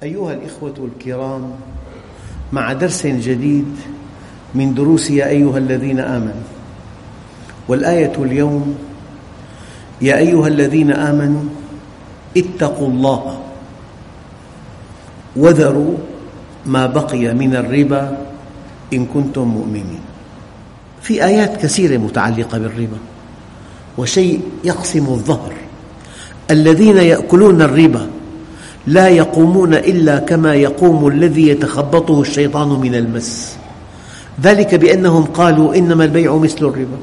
أيها الإخوة الكرام، مع درس جديد من دروس يا أيها الذين آمنوا، والآية اليوم: يا أيها الذين آمنوا اتقوا الله وذروا ما بقي من الربا إن كنتم مؤمنين. في آيات كثيرة متعلقة بالربا، وشيء يقسم الظهر: الذين يأكلون الربا لا يقومون إلا كما يقوم الذي يتخبطه الشيطان من المس، ذلك بأنهم قالوا إنما البيع مثل الربا.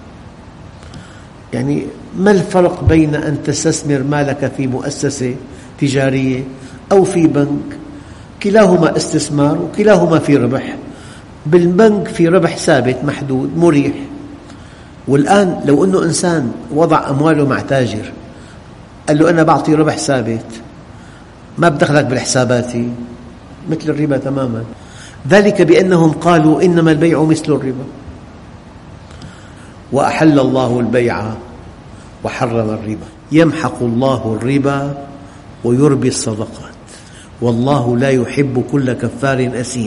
يعني ما الفرق بين أن تستثمر مالك في مؤسسة تجارية أو في بنك؟ كلاهما استثمار وكلاهما في ربح. بالبنك في ربح ثابت محدود مريح. والآن لو أنه إنسان وضع أمواله مع تاجر قال له أنا بعطي ربح ثابت، ما بدخلك بالحساباتي، مثل الربا تماما. ذلك بأنهم قالوا إنما البيع مثل الربا، وأحل الله البيع وحرم الربا، يمحق الله الربا ويربي الصدقات، والله لا يحب كل كفار أثيم.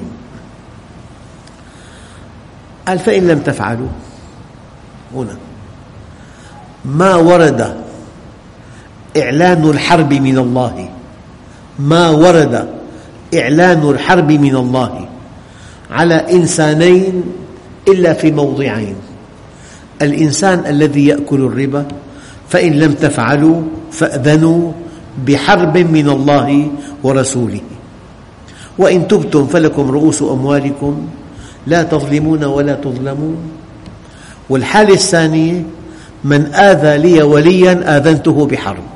قال: فإن لم تفعلوا، هنا ما ورد إعلان الحرب من الله، ما ورد إعلان الحرب من الله على إنسانين إلا في موضعين: الإنسان الذي يأكل الربا، فإن لم تفعلوا فأذنوا بحرب من الله ورسوله، وإن تبتم فلكم رؤوس أموالكم لا تظلمون ولا تظلمون. والحالة الثانية: من آذى لي وليا آذنته بحرب.